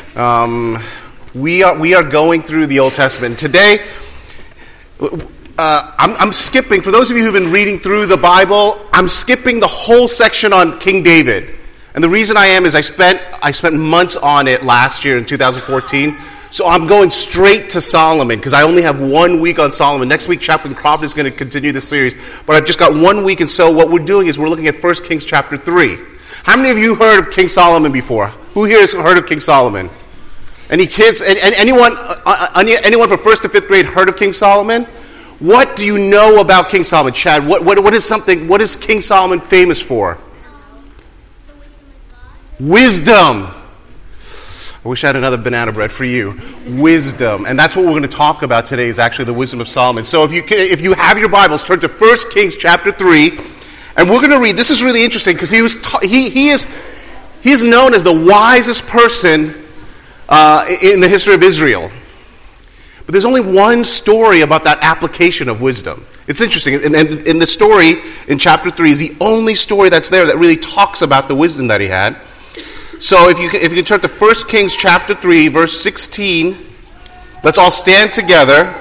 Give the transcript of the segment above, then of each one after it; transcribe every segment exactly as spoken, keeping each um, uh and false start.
Um, we are we are going through the Old Testament today. Uh, I'm, I'm skipping. For those of you who've been reading through the Bible, I'm skipping the whole section on King David. And the reason I am is I spent I spent months on it last year in two thousand fourteen. So I'm going straight to Solomon because I only have one week on Solomon. Next week, Chaplain Croft is going to continue the series. But I've just got one week, and so what we're doing is we're looking at First Kings chapter three. How many of you heard of King Solomon before? Who here has heard of King Solomon? Any kids? And, and anyone, uh, anyone from first to fifth grade heard of King Solomon? What do you know about King Solomon, Chad? What, what, what is something? What is King Solomon famous for? Wisdom. I wish I had another banana bread for you. Wisdom. And that's what we're going to talk about today is actually the wisdom of Solomon. So if you can, if you have your Bibles, turn to First Kings chapter three. And we're going to read. This is really interesting because he was ta- he he is he is known as the wisest person uh, in the history of Israel. But there's only one story about that application of wisdom. It's interesting. And, and, and the story in chapter three is the only story that's there that really talks about the wisdom that he had. So if you can, if you can turn to First Kings chapter three, verse sixteen, let's all stand together.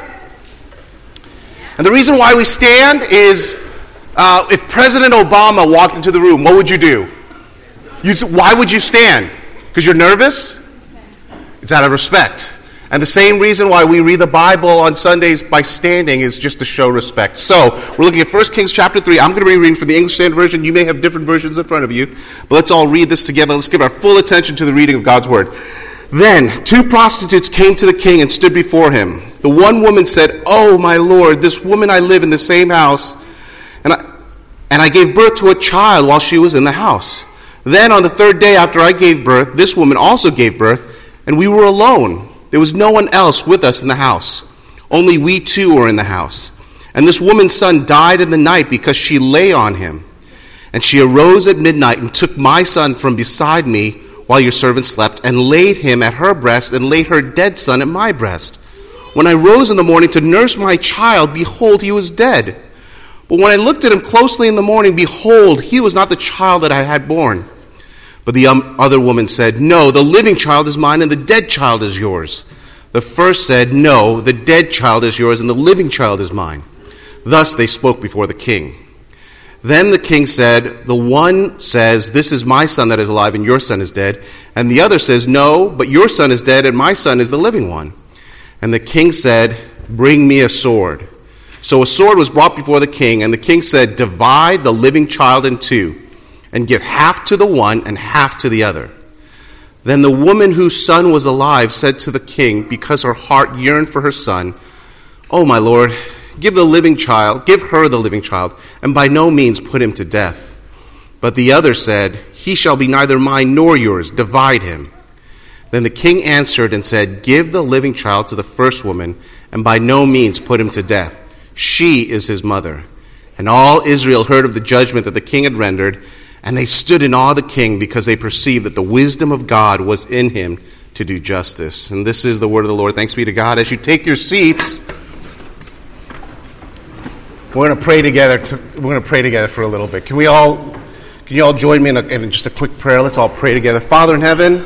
And the reason why we stand is uh, if President Obama walked into the room, what would you do? You'd, why would you stand? Because you're nervous? It's out of respect. And the same reason why we read the Bible on Sundays by standing is just to show respect. So, we're looking at First Kings chapter three. I'm going to be reading from the English Standard Version. You may have different versions in front of you. But let's all read this together. Let's give our full attention to the reading of God's Word. Then, two prostitutes came to the king and stood before him. The one woman said, "Oh, my lord, this woman I live in the same house, and I, and I gave birth to a child while she was in the house. Then, on the third day after I gave birth, this woman also gave birth, and we were alone. There was no one else with us in the house. Only we two were in the house. And this woman's son died in the night because she lay on him. And she arose at midnight and took my son from beside me while your servant slept and laid him at her breast and laid her dead son at my breast. When I rose in the morning to nurse my child, behold, he was dead. But when I looked at him closely in the morning, behold, he was not the child that I had born." But the other woman said, "No, the living child is mine and the dead child is yours." The first said, "No, the dead child is yours and the living child is mine." Thus they spoke before the king. Then the king said, "The one says, 'This is my son that is alive and your son is dead.' And the other says, 'No, but your son is dead and my son is the living one.' And the king said, 'Bring me a sword.' So a sword was brought before the king, and the king said, 'Divide the living child in two, and give half to the one and half to the other.' Then the woman whose son was alive said to the king, because her heart yearned for her son, 'Oh, my lord, give the living child, give her the living child, and by no means put him to death.' But the other said, 'He shall be neither mine nor yours, divide him.' Then the king answered and said, 'Give the living child to the first woman, and by no means put him to death. She is his mother.' And all Israel heard of the judgment that the king had rendered, and they stood in awe of the king because they perceived that the wisdom of God was in him to do justice." And this is the word of the Lord. Thanks be to God. As you take your seats, we're going to pray together. To, we're going to pray together for a little bit. Can we all? Can you all join me in, a, in just a quick prayer? Let's all pray together. Father in heaven,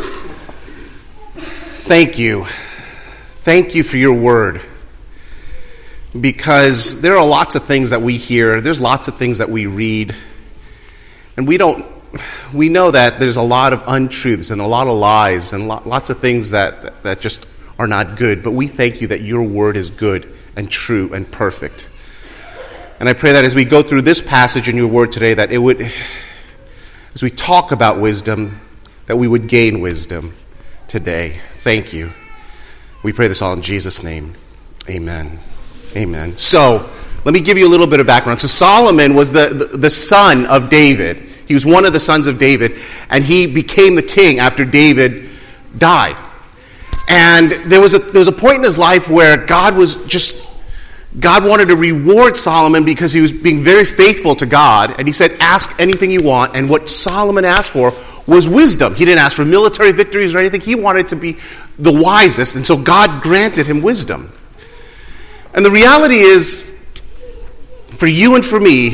thank you, thank you for your word. Because there are lots of things that we hear. There's lots of things that we read. And we don't, we know that there's a lot of untruths and a lot of lies and lots of things that, that just are not good. But we thank you that your word is good and true and perfect. And I pray that as we go through this passage in your word today, that it would, as we talk about wisdom, that we would gain wisdom today. Thank you. We pray this all in Jesus' name. Amen. Amen. So, let me give you a little bit of background. So Solomon was the, the, the son of David. He was one of the sons of David, and he became the king after David died. And there was a there was a point in his life where God was just God wanted to reward Solomon because he was being very faithful to God, and he said, "Ask anything you want." And what Solomon asked for was wisdom. He didn't ask for military victories or anything. He wanted to be the wisest, and so God granted him wisdom. And the reality is, for you and for me,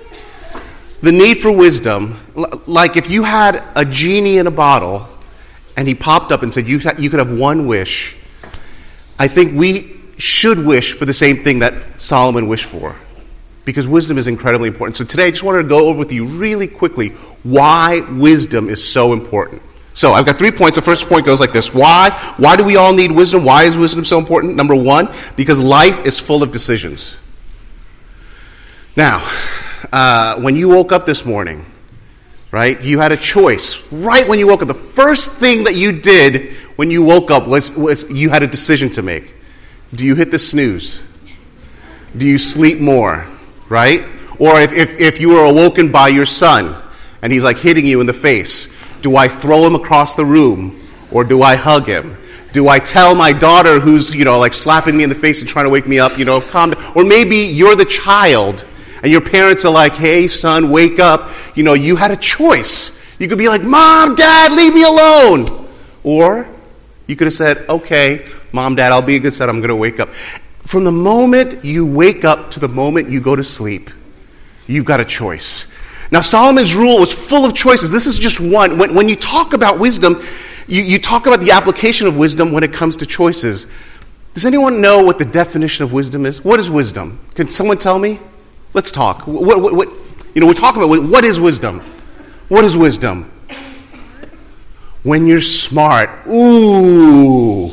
the need for wisdom, like if you had a genie in a bottle and he popped up and said, you, ha- you could have one wish, I think we should wish for the same thing that Solomon wished for, because wisdom is incredibly important. So today I just wanted to go over with you really quickly why wisdom is so important. So I've got three points. The first point goes like this. Why? Why do we all need wisdom? Why is wisdom so important? Number one, because life is full of decisions. Now, uh, when you woke up this morning, right, you had a choice. Right when you woke up, the first thing that you did when you woke up was, was you had a decision to make. Do you hit the snooze? Do you sleep more? Right? Or if, if, if you were awoken by your son and he's like hitting you in the face, do I throw him across the room or do I hug him? Do I tell my daughter who's, you know, like slapping me in the face and trying to wake me up, you know, calm down? Or maybe you're the child and your parents are like, hey, son, wake up. You know, you had a choice. You could be like, Mom, Dad, leave me alone. Or you could have said, okay, Mom, Dad, I'll be a good son. I'm going to wake up. From the moment you wake up to the moment you go to sleep, you've got a choice. Now, Solomon's rule was full of choices. This is just one. When, when you talk about wisdom, you, you talk about the application of wisdom when it comes to choices. Does anyone know what the definition of wisdom is? What is wisdom? Can someone tell me? Let's talk. What, what, what, you know, we're talking about what is wisdom? What is wisdom? When you're smart. Ooh.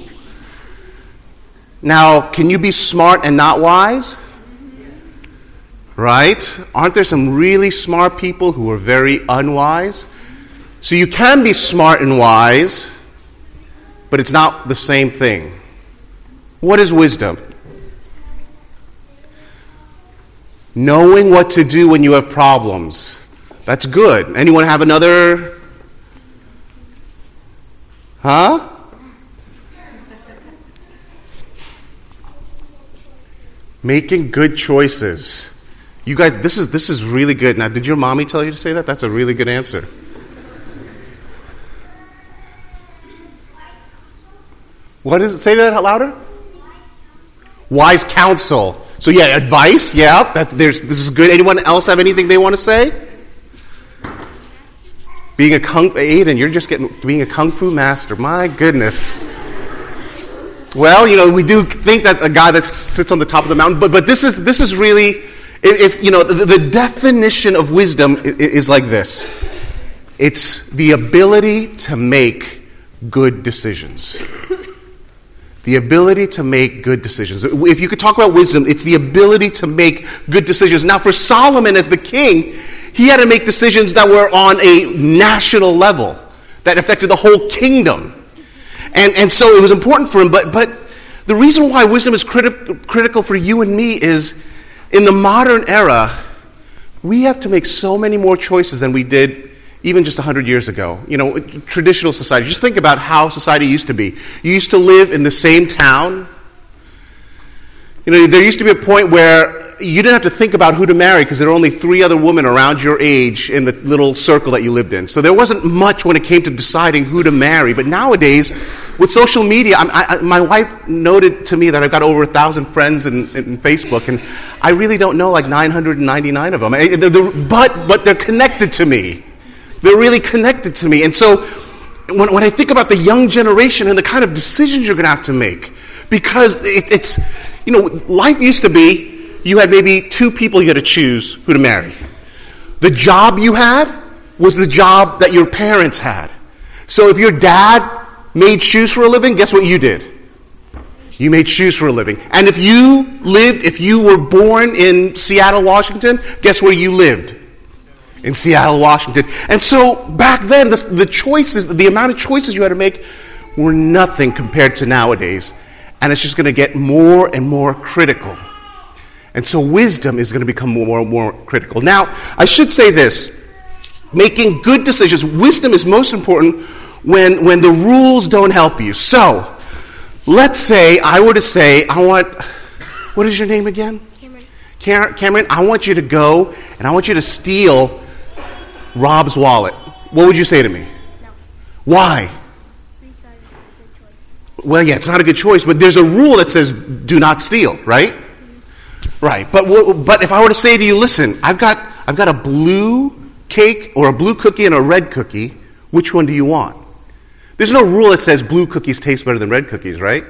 Now, can you be smart and not wise? Right? Aren't there some really smart people who are very unwise? So you can be smart and wise, but it's not the same thing. What is wisdom? Knowing what to do when you have problems. That's good. Anyone have another? Huh? Making good choices. You guys, this is this is really good. Now, did your mommy tell you to say that? That's a really good answer. What is it? Say that louder. Wise counsel. So yeah, advice. Yeah, that there's this is good. Anyone else have anything they want to say? Being a kung Aiden, you're just getting being a kung fu master. My goodness. Well, you know, we do think that a guy that sits on the top of the mountain, but but this is this is really. If, you know, the, the definition of wisdom is like this. It's the ability to make good decisions. The ability to make good decisions. If you could talk about wisdom, it's the ability to make good decisions. Now, for Solomon as the king, he had to make decisions that were on a national level, that affected the whole kingdom. And, and so it was important for him. But, but the reason why wisdom is criti- critical for you and me is, in the modern era, we have to make so many more choices than we did even just one hundred years ago. You know, traditional society. Just think about how society used to be. You used to live in the same town. You know, there used to be a point where you didn't have to think about who to marry because there were only three other women around your age in the little circle that you lived in. So there wasn't much when it came to deciding who to marry. But nowadays, with social media, I, I, my wife noted to me that I've got over a thousand friends in, in Facebook, and I really don't know like nine hundred ninety-nine of them. I, they're, they're, but but they're connected to me. They're really connected to me. And so when, when I think about the young generation and the kind of decisions you're going to have to make, because it, it's, you know, life used to be, you had maybe two people you had to choose who to marry. The job you had was the job that your parents had. So if your dad made shoes for a living, guess what you did? You made shoes for a living. And if you lived, if you were born in Seattle, Washington, guess where you lived? In Seattle, Washington. And so back then, the, the choices, the amount of choices you had to make were nothing compared to nowadays. And it's just going to get more and more critical. And so wisdom is going to become more and more critical. Now, I should say this. Making good decisions, wisdom is most important when, when the rules don't help you. So, let's say I were to say, I want, what is your name again? Cameron. Car- Cameron, I want you to go and I want you to steal Rob's wallet. What would you say to me? No. Why? Well, yeah, it's not a good choice, but there's a rule that says do not steal, right? Mm-hmm. Right. But but if I were to say to you, listen, I've got I've got a blue cake or a blue cookie and a red cookie. Which one do you want? There's no rule that says blue cookies taste better than red cookies, right?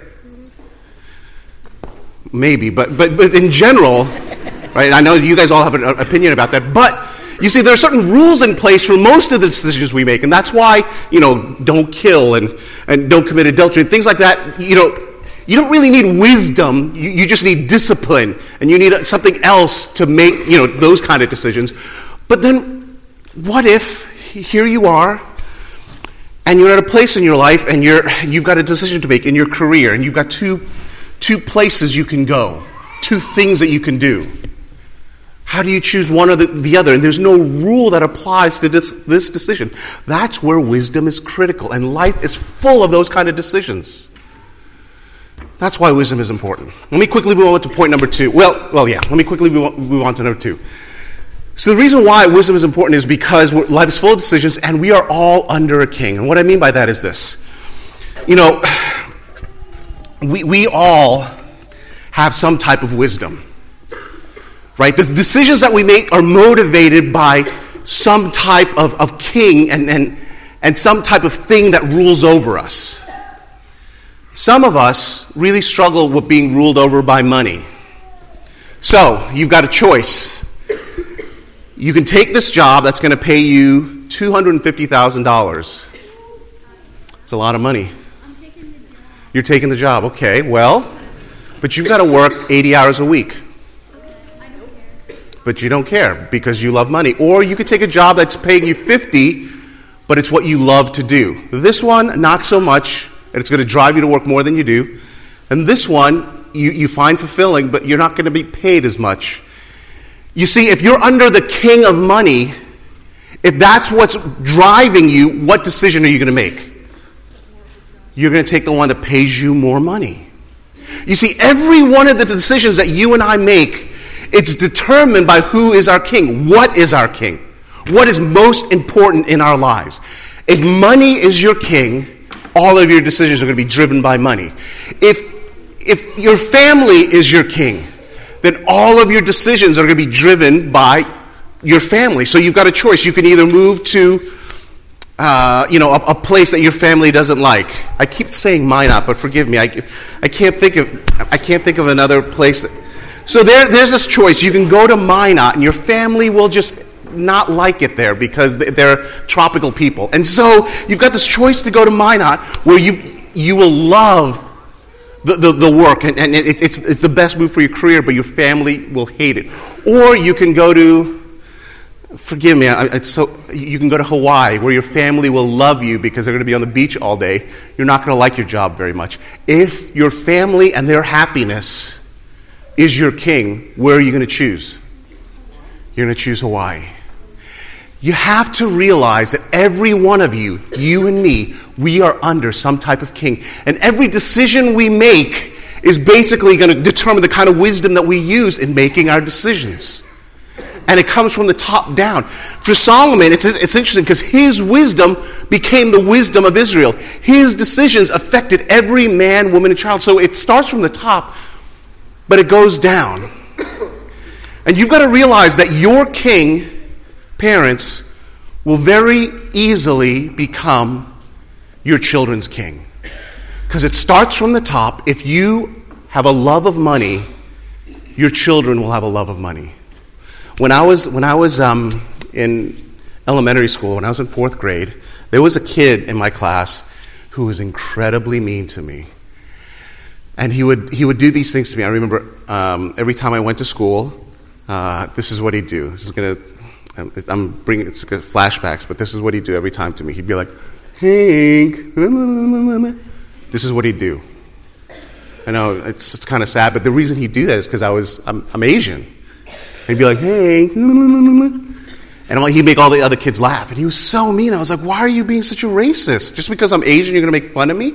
Maybe, but but but in general, right? I know you guys all have an opinion about that, but you see, there are certain rules in place for most of the decisions we make, and that's why, you know, don't kill and, and don't commit adultery, and things like that. You know, you don't really need wisdom, you, you just need discipline, and you need something else to make, you know, those kind of decisions. But then, what if, here you are, and you're at a place in your life, and you're, you've got a decision to make in your career, and you've got two, two places you can go, two things that you can do. How do you choose one or the, the other? And there's no rule that applies to this, this decision. That's where wisdom is critical, and life is full of those kind of decisions. That's why wisdom is important. Let me quickly move on to point number two. Well, well, yeah, let me quickly move on, move on to number two. So the reason why wisdom is important is because we're, life is full of decisions, and we are all under a king. And what I mean by that is this. You know, we we all have some type of wisdom. Right? The decisions that we make are motivated by some type of, of king and, and, and some type of thing that rules over us. Some of us really struggle with being ruled over by money. So, you've got a choice. You can take this job that's going to pay you two hundred fifty thousand dollars. It's a lot of money. I'm taking the job. You're taking the job. Okay, well, but you've got to work eighty hours a week. But you don't care because you love money. Or you could take a job that's paying you fifty, but it's what you love to do. This one, not so much, and it's going to drive you to work more than you do. And this one, you, you find fulfilling, but you're not going to be paid as much. You see, if you're under the king of money, if that's what's driving you, what decision are you going to make? You're going to take the one that pays you more money. You see, every one of the decisions that you and I make, it's determined by who is our king. What is our king? What is most important in our lives? If money is your king, all of your decisions are going to be driven by money. If, if your family is your king, then all of your decisions are going to be driven by your family. So you've got a choice. You can either move to uh, you know, a, a place that your family doesn't like. I keep saying Minot, but forgive me. I, I can't think of I can't think of another place that. So there, there's this choice. You can go to Minot, and your family will just not like it there because they're tropical people. And so you've got this choice to go to Minot, where you you will love the, the, the work, and, and it, it's it's the best move for your career, but your family will hate it. Or you can go to, forgive me, it's so you can go to Hawaii, where your family will love you because they're going to be on the beach all day. You're not going to like your job very much. If your family and their happiness is your king, where are you going to choose? You're going to choose Hawaii. You have to realize that every one of you, you and me, we are under some type of king. And every decision we make is basically going to determine the kind of wisdom that we use in making our decisions. And it comes from the top down. For Solomon, it's, it's interesting because his wisdom became the wisdom of Israel. His decisions affected every man, woman, and child. So it starts from the top, but it goes down. And you've got to realize that your king, parents, will very easily become your children's king. Because it starts from the top. If you have a love of money, your children will have a love of money. When I was when I was um, in elementary school, when I was in fourth grade, there was a kid in my class who was incredibly mean to me. And he would he would do these things to me. I remember um, every time I went to school, uh, this is what he'd do. This is gonna, I'm, I'm bringing it's flashbacks, but this is what he'd do every time to me. He'd be like, Hank, this is what he'd do. I know it's it's kind of sad, but the reason he'd do that is because I was I'm, I'm Asian. And he'd be like, Hank, and he'd make all the other kids laugh. And he was so mean. I was like, why are you being such a racist? Just because I'm Asian, you're going to make fun of me?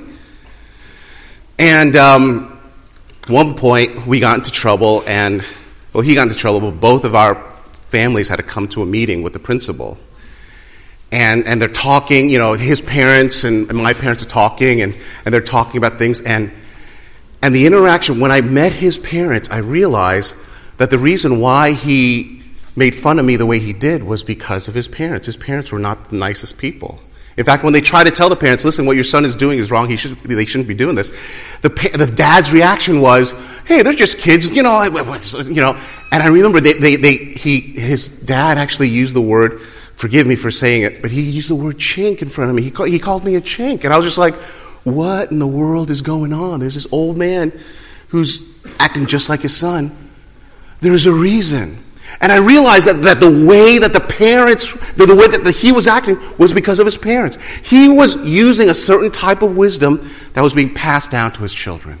And um, at one point, we got into trouble, and, well, he got into trouble, but both of our families had to come to a meeting with the principal. And and they're talking, you know, his parents and, and my parents are talking, and, and they're talking about things. And and the interaction, when I met his parents, I realized that the reason why he made fun of me the way he did was because of his parents. His parents were not the nicest people. In fact, when they try to tell the parents, listen, what your son is doing is wrong, he should, they shouldn't be doing this, the, the dad's reaction was, hey, they're just kids, you know, you know. And I remember they, they, they, he, his dad actually used the word, forgive me for saying it, but he used the word chink in front of me. He, call, he called me a chink. And I was just like, what in the world is going on? There's this old man who's acting just like his son. There's a reason. And I realized that, that the way that the parents, the, the way that the, he was acting was because of his parents. He was using a certain type of wisdom that was being passed down to his children.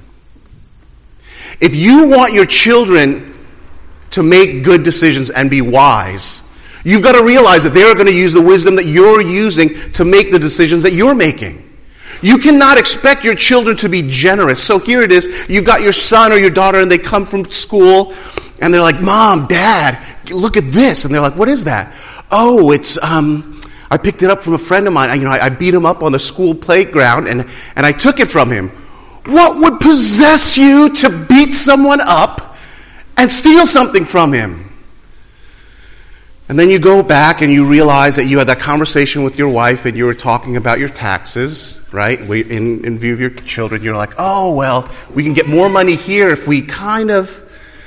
If you want your children to make good decisions and be wise, you've got to realize that they're going to use the wisdom that you're using to make the decisions that you're making. You cannot expect your children to be generous. So here it is, you've got your son or your daughter and they come from school and they're like, Mom, Dad, look at this. And they're like, what is that? Oh, it's, um, I picked it up from a friend of mine. I, you know, I, I beat him up on the school playground and, and I took it from him. What would possess you to beat someone up and steal something from him? And then you go back and you realize that you had that conversation with your wife and you were talking about your taxes, right? In, in view of your children, you're like, oh, well, we can get more money here if we kind of...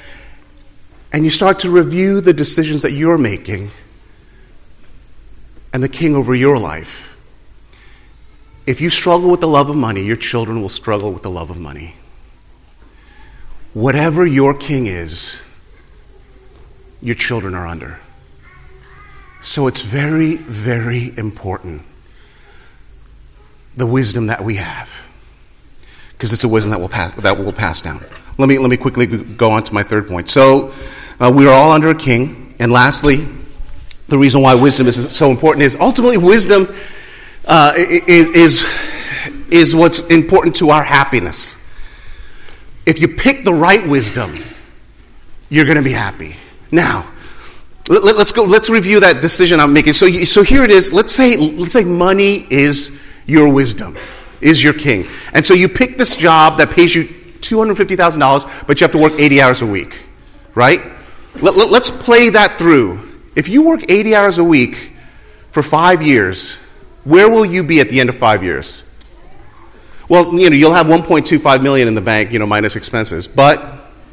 And you start to review the decisions that you're making and the king over your life. If you struggle with the love of money, your children will struggle with the love of money. Whatever your king is, your children are under. So it's very, very important, the wisdom that we have, because it's a wisdom that will pass that will pass down. Let me let me quickly go on to my third point. So uh, we are all under a king, and lastly, the reason why wisdom is so important is ultimately wisdom uh, is is is what's important to our happiness. If you pick the right wisdom, you're going to be happy. Now, let's go. Let's review that decision I'm making. So, so here it is. Let's say, let's say money is your wisdom, is your king, and so you pick this job that pays you two hundred fifty thousand dollars, but you have to work eighty hours a week, right? Let, let, let's play that through. If you work eighty hours a week for five years, where will you be at the end of five years? Well, you know, you'll have one point two five million dollars in the bank, you know, minus expenses, but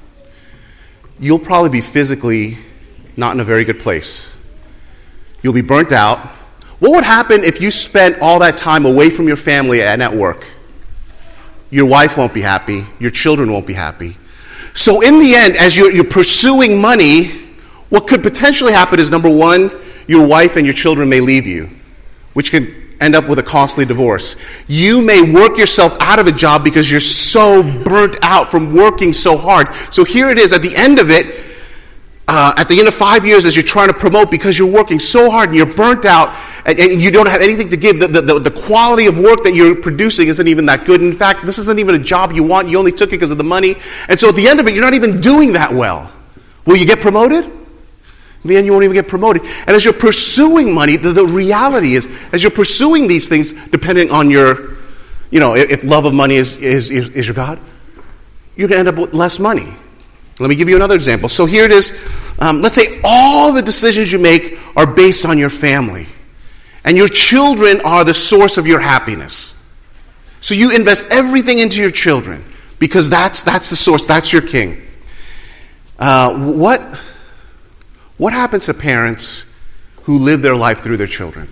you'll probably be physically not in a very good place. You'll be burnt out. What would happen if you spent all that time away from your family and at work? Your wife won't be happy. Your children won't be happy. So in the end, as you're, you're pursuing money, what could potentially happen is, number one, your wife and your children may leave you, which can end up with a costly divorce. You may work yourself out of a job because you're so burnt out from working so hard. So here it is, at the end of it, Uh, at the end of five years, as you're trying to promote because you're working so hard and you're burnt out and, and you don't have anything to give, the, the, the quality of work that you're producing isn't even that good. In fact, this isn't even a job you want. You only took it because of the money. And so at the end of it, you're not even doing that well. Will you get promoted? In the end, you won't even get promoted. And as you're pursuing money, the, the reality is, as you're pursuing these things, depending on your, you know, if love of money is, is, is, is your God, you're going to end up with less money. Let me give you another example. So here it is. Um, let's say all the decisions you make are based on your family. And your children are the source of your happiness. So you invest everything into your children because that's that's the source. That's your king. Uh, what, what happens to parents who live their life through their children?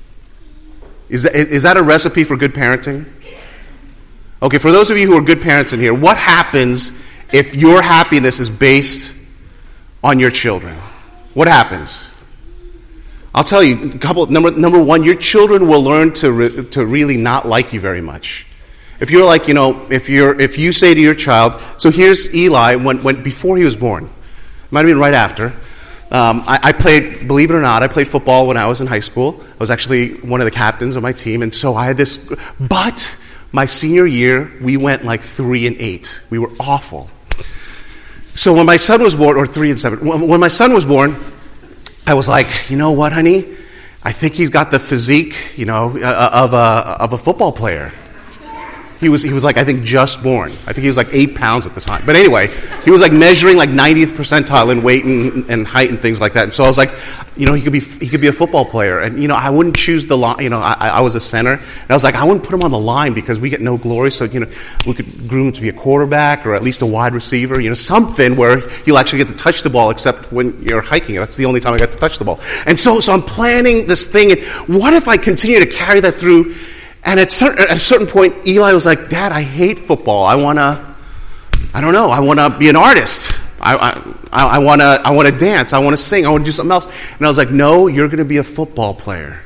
Is that, is that a recipe for good parenting? Okay, for those of you who are good parents in here, what happens if your happiness is based on your children? What happens? I'll tell you a couple. Number number one, your children will learn to re, to really not like you very much. If you're like, you know, if you're if you say to your child, so here's Eli when when before he was born, it might have been right after. Um, I, I played, believe it or not, I played football when I was in high school. I was actually one of the captains of my team, and so I had this. But my senior year, we went like three and eight. We were awful. So when my son was born, or three and seven, when my son was born, I was like, you know what, honey? I think he's got the physique, you know, of a of a football player. He was, he was like, I think, just born. I think he was like eight pounds at the time. But anyway, he was like measuring like ninetieth percentile in weight and, and height and things like that. And so I was like, you know, he could be he could be a football player. And, you know, I wouldn't choose the line. You know, I, I was a center. And I was like, I wouldn't put him on the line because we get no glory. So, you know, we could groom him to be a quarterback or at least a wide receiver. You know, something where you'll actually get to touch the ball except when you're hiking. That's the only time I got to touch the ball. And so, so I'm planning this thing. And what if I continue to carry that through? And at, certain, at a certain point, Eli was like, Dad, I hate football. I want to, I don't know, I want to be an artist. I, I, I want to I want to dance. I want to sing. I want to do something else. And I was like, no, you're going to be a football player.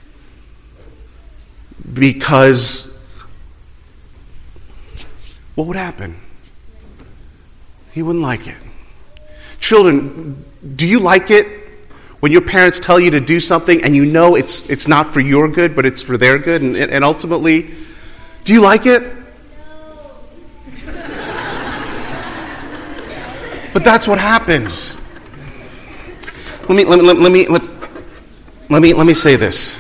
Because what would happen? He wouldn't like it. Children, do you like it when your parents tell you to do something and you know it's it's not for your good, but it's for their good? And, and ultimately, do you like it? But that's what happens. Let me let me let me let, let me let me say this.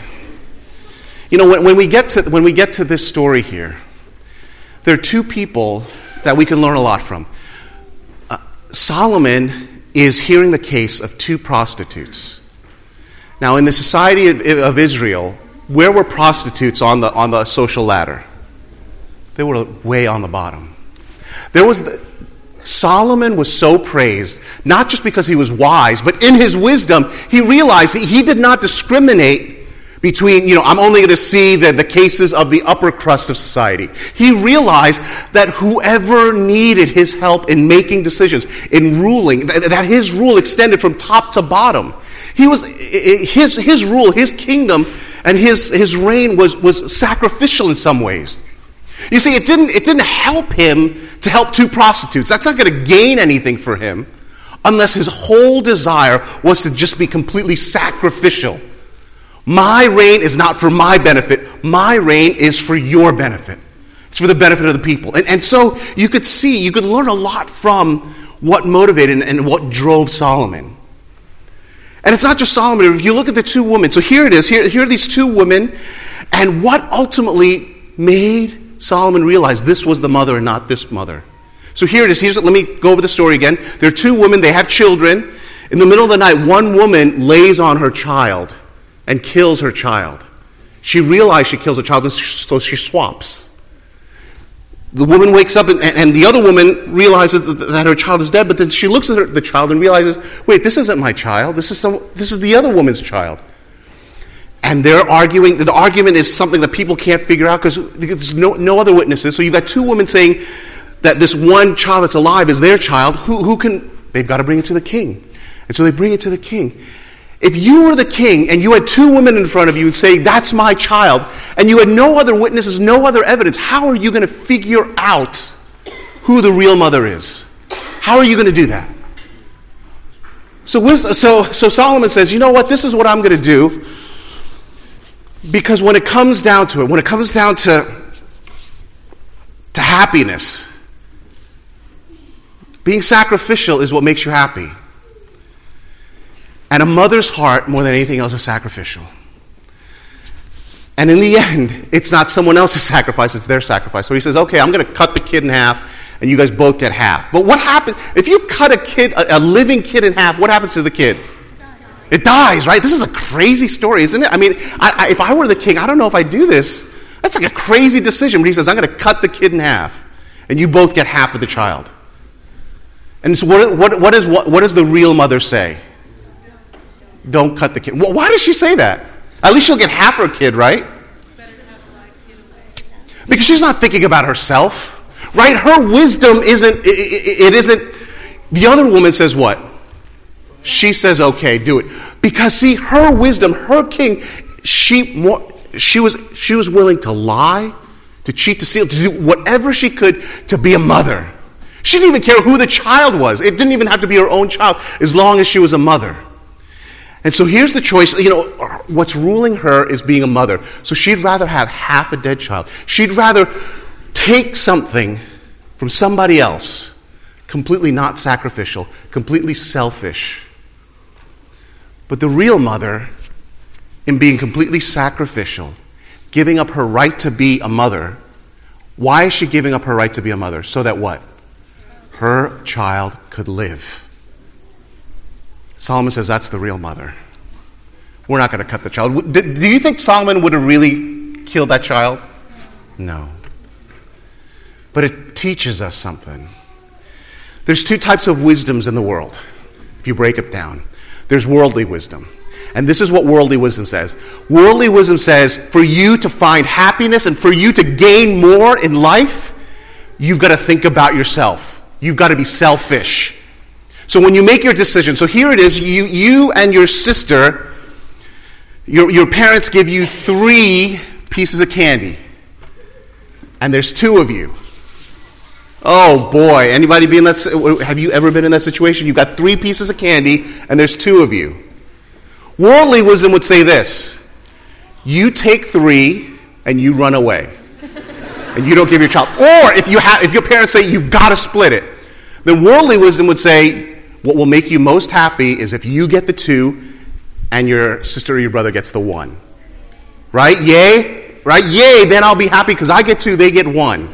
You know, when, when we get to when we get to this story here, there are two people that we can learn a lot from. Uh, Solomon is hearing the case of two prostitutes. Now, in the society of, of Israel, where were prostitutes on the on the social ladder? They were way on the bottom. There was the, Solomon was so praised, not just because he was wise, but in his wisdom, he realized that he did not discriminate between, you know, I'm only going to see the, the cases of the upper crust of society. He realized that whoever needed his help in making decisions, in ruling, that, that his rule extended from top to bottom. He was, his, his rule, his kingdom, and his, his reign was, was sacrificial in some ways. You see, it didn't, it didn't help him to help two prostitutes. That's not going to gain anything for him unless his whole desire was to just be completely sacrificial. My reign is not for my benefit. My reign is for your benefit. It's for the benefit of the people. And, and so you could see, you could learn a lot from what motivated and, and what drove Solomon. And it's not just Solomon. If you look at the two women, so here it is. Here, here are these two women. And what ultimately made Solomon realize this was the mother and not this mother. So here it is. Here's, let me go over the story again. There are two women. They have children. In the middle of the night, one woman lays on her child and kills her child. She realized she kills her child, so she swaps. The woman wakes up, and, and the other woman realizes that, that her child is dead, but then she looks at her, the child and realizes, wait, this isn't my child. This is some. This is the other woman's child. And they're arguing. The argument is something that people can't figure out because there's no, no other witnesses. So you've got two women saying that this one child that's alive is their child. Who, who can? They've got to bring it to the king. And so they bring it to the king. If you were the king and you had two women in front of you saying, that's my child, and you had no other witnesses, no other evidence, how are you going to figure out who the real mother is? How are you going to do that? So, so, so Solomon says, you know what, this is what I'm going to do, because when it comes down to it, when it comes down to, to happiness, being sacrificial is what makes you happy. And a mother's heart, more than anything else, is sacrificial. And in the end, it's not someone else's sacrifice, it's their sacrifice. So he says, okay, I'm going to cut the kid in half, and you guys both get half. But what happens, if you cut a kid, a, a living kid in half, what happens to the kid? It dies, right? This is a crazy story, isn't it? I mean, I, I, if I were the king, I don't know if I'd do this. That's like a crazy decision. But he says, I'm going to cut the kid in half, and you both get half of the child. And so what, what, what, is, what, what does the real mother say? Don't cut the kid. Well, why does she say that? At least she'll get half her kid, right? Because she's not thinking about herself, right? Her wisdom isn't, it, it, it isn't, the other woman says what? She says, okay, do it. Because see, her wisdom, her king, she more, she was, she was willing to lie, to cheat, to steal, to do whatever she could to be a mother. She didn't even care who the child was. It didn't even have to be her own child, as long as she was a mother. And so here's the choice. You know, what's ruling her is being a mother. So she'd rather have half a dead child. She'd rather take something from somebody else, completely not sacrificial, completely selfish. But the real mother, in being completely sacrificial, giving up her right to be a mother, Why is she giving up her right to be a mother? So that what? Her child could live. Solomon says that's the real mother. We're not going to cut the child. Do you think Solomon would have really killed that child? No. But it teaches us something. There's two types of wisdoms in the world, if you break it down. There's worldly wisdom. And this is what worldly wisdom says. Worldly wisdom says, for you to find happiness and for you to gain more in life, you've got to think about yourself. You've got to be selfish. So when you make your decision, so here it is, you, you and your sister, your, your parents give you three pieces of candy. And there's two of you. Oh boy, anybody be in that, have you ever been in that situation? You've got three pieces of candy and there's two of you. Worldly wisdom would say this: you take three and you run away. And you don't give your child. Or if you have, if your parents say you've got to split it, then worldly wisdom would say what will make you most happy is if you get the two and your sister or your brother gets the one. Right? Yay? Right? Yay, then I'll be happy because I get two, they get one.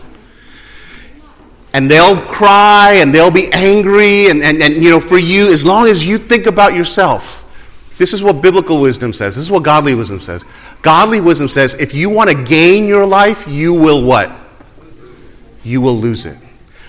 And they'll cry and they'll be angry and, and, and you know, for you, as long as you think about yourself. This is what biblical wisdom says. This is what godly wisdom says. Godly wisdom says if you want to gain your life, you will what? You will lose it.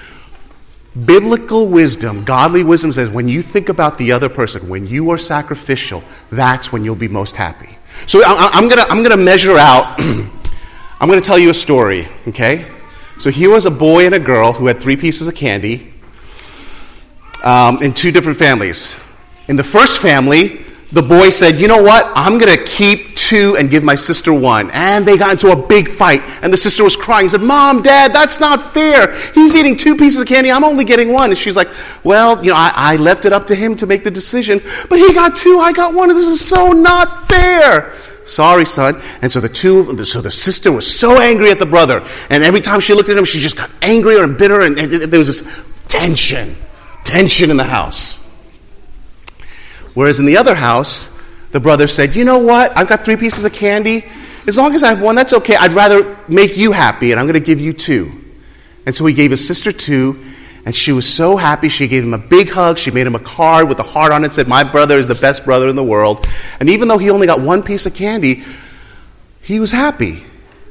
Biblical wisdom, godly wisdom says when you think about the other person, when you are sacrificial, that's when you'll be most happy. So I, I'm gonna I'm gonna measure out. I'm gonna tell you a story. Okay. So here was a boy and a girl who had three pieces of candy um, in two different families. In the first family, the boy said, you know what, I'm going to keep two and give my sister one. And they got into a big fight. And the sister was crying. He said, Mom, Dad, that's not fair. He's eating two pieces of candy. I'm only getting one. And she's like, well, you know, I, I left it up to him to make the decision. But he got two, I got one. And this is so not fair. Sorry, son. And so the two, so the sister was so angry at the brother. And every time she looked at him, she just got angrier and bitter. And, and there was this tension, tension in the house. Whereas in the other house, the brother said, you know what? I've got three pieces of candy. As long as I have one, that's okay. I'd rather make you happy, and I'm going to give you two. And so he gave his sister two, and she was so happy. She gave him a big hug. She made him a card with a heart on it, said, my brother is the best brother in the world. And even though he only got one piece of candy, he was happy.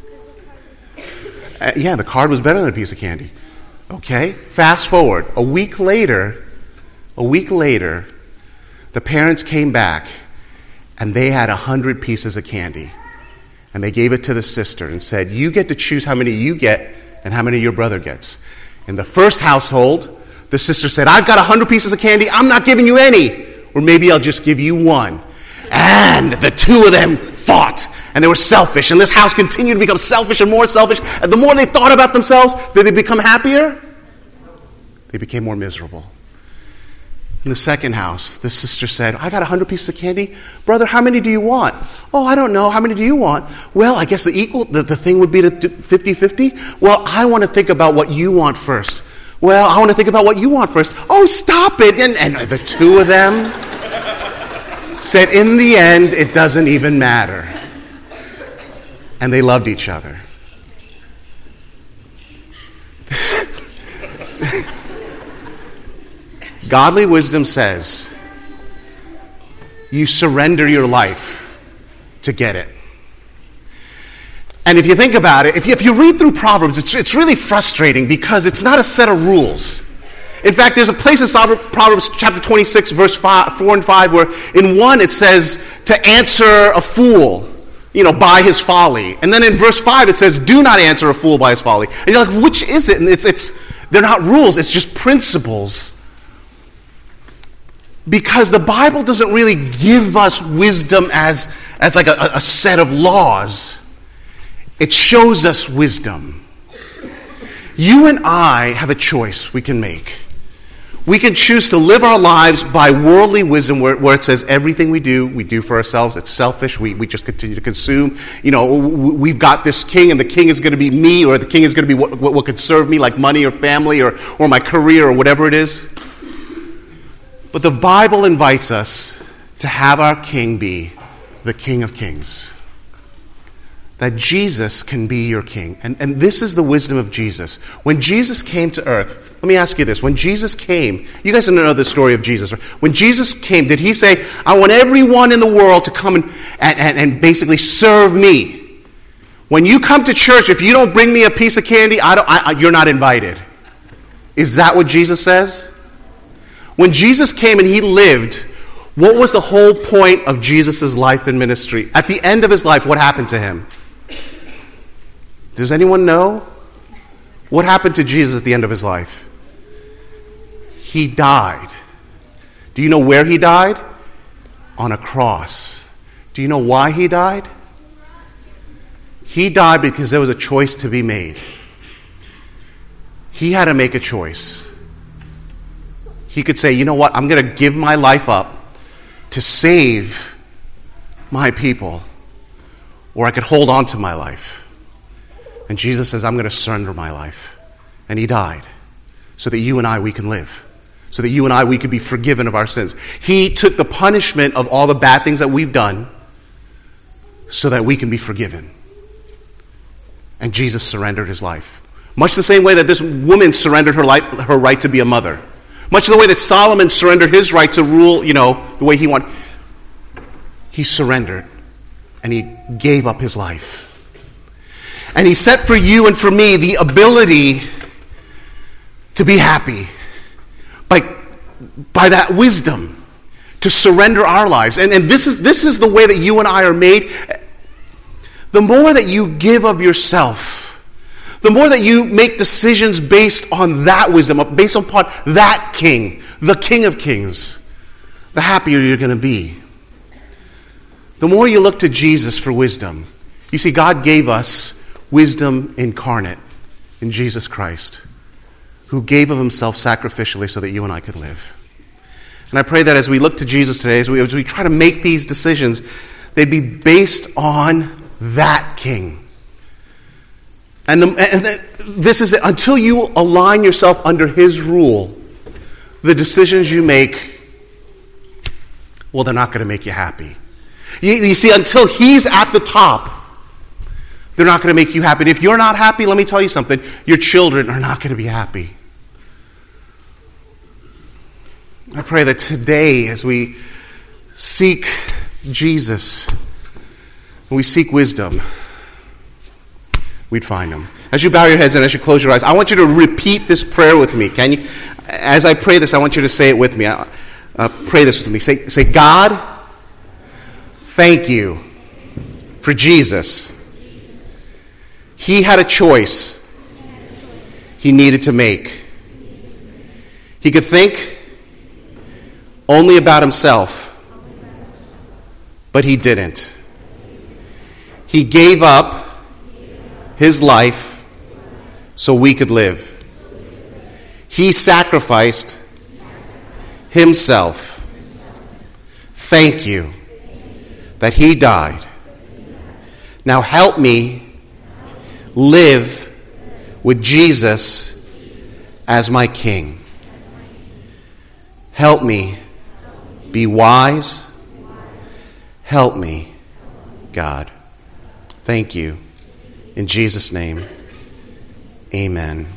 Uh, yeah, the card was better than a piece of candy. Okay? Fast forward. A week later, a week later, the parents came back, and they had a hundred pieces of candy. And they gave it to the sister and said, you get to choose how many you get and how many your brother gets. In the first household, the sister said, I've got a hundred pieces of candy, I'm not giving you any. Or maybe I'll just give you one. And the two of them fought, and they were selfish. And this house continued to become selfish and more selfish. And the more they thought about themselves, did they become happier? They became more miserable. In the second house, the sister said, I got a hundred pieces of candy. Brother, how many do you want? Oh, I don't know. How many do you want? Well, I guess the equal, the, the thing would be to fifty-fifty. Well, I want to think about what you want first. Well, I want to think about what you want first. Oh, stop it. And, and the two of them said, in the end, it doesn't even matter. And they loved each other. Godly wisdom says you surrender your life to get it. And if you think about it, if you, if you read through Proverbs, it's, it's really frustrating because it's not a set of rules. In fact, there's a place in Proverbs chapter twenty-six, verse five, four and five, where in one it says to answer a fool, you know, by his folly. And then in verse five it says, do not answer a fool by his folly. And you're like, which is it? And it's, it's, they're not rules, it's just principles. Because the Bible doesn't really give us wisdom as, as like a, a set of laws. It shows us wisdom. You and I have a choice we can make. We can choose to live our lives by worldly wisdom where, where it says everything we do, we do for ourselves. It's selfish. We, we just continue to consume. You know, we've got this king and the king is going to be me, or the king is going to be what, what, what could serve me, like money or family or, or my career or whatever it is. But the Bible invites us to have our king be the King of Kings, that Jesus can be your king. And, and this is the wisdom of Jesus. When Jesus came to earth, let me ask you this. When Jesus came, you guys don't know the story of Jesus. Right? When Jesus came, did he say, I want everyone in the world to come and, and, and, and basically serve me? When you come to church, if you don't bring me a piece of candy, I don't, I, you're not invited. Is that what Jesus says? When Jesus came and he lived, what was the whole point of Jesus' life and ministry? At the end of his life, what happened to him? Does anyone know? What happened to Jesus at the end of his life? He died. Do you know where he died? On a cross. Do you know why he died? He died because there was a choice to be made. He had to make a choice. He could say, you know what, I'm going to give my life up to save my people, or I could hold on to my life. And Jesus says, I'm going to surrender my life. And he died so that you and I, we can live. So that you and I, we could be forgiven of our sins. He took the punishment of all the bad things that we've done so that we can be forgiven. And Jesus surrendered his life. Much the same way that this woman surrendered her life, her right to be a mother. Much the way that Solomon surrendered his right to rule, you know, the way he wanted. He surrendered and he gave up his life. And he set for you and for me the ability to be happy by, by that wisdom, to surrender our lives. And, and this is, this is the way that you and I are made. The more that you give of yourself, the more that you make decisions based on that wisdom, based upon that king, the King of Kings, the happier you're going to be. The more you look to Jesus for wisdom. You see, God gave us wisdom incarnate in Jesus Christ, who gave of himself sacrificially so that you and I could live. And I pray that as we look to Jesus today, as we, as we try to make these decisions, they'd be based on that king. And, the, and the, this is it. Until you align yourself under his rule, the decisions you make, well, they're not going to make you happy. You, you see, until he's at the top, they're not going to make you happy. And if you're not happy, let me tell you something, your children are not going to be happy. I pray that today, as we seek Jesus, and we seek wisdom, we'd find him. As you bow your heads and as you close your eyes, I want you to repeat this prayer with me. Can you? As I pray this, I want you to say it with me. Uh, pray this with me. Say, say, God, thank you for Jesus. He had a choice he needed to make. He could think only about himself, but he didn't. He gave up his life so we could live. He sacrificed himself. Thank you that he died. Now help me live with Jesus as my King. Help me be wise. Help me, God. Thank you. In Jesus' name, amen.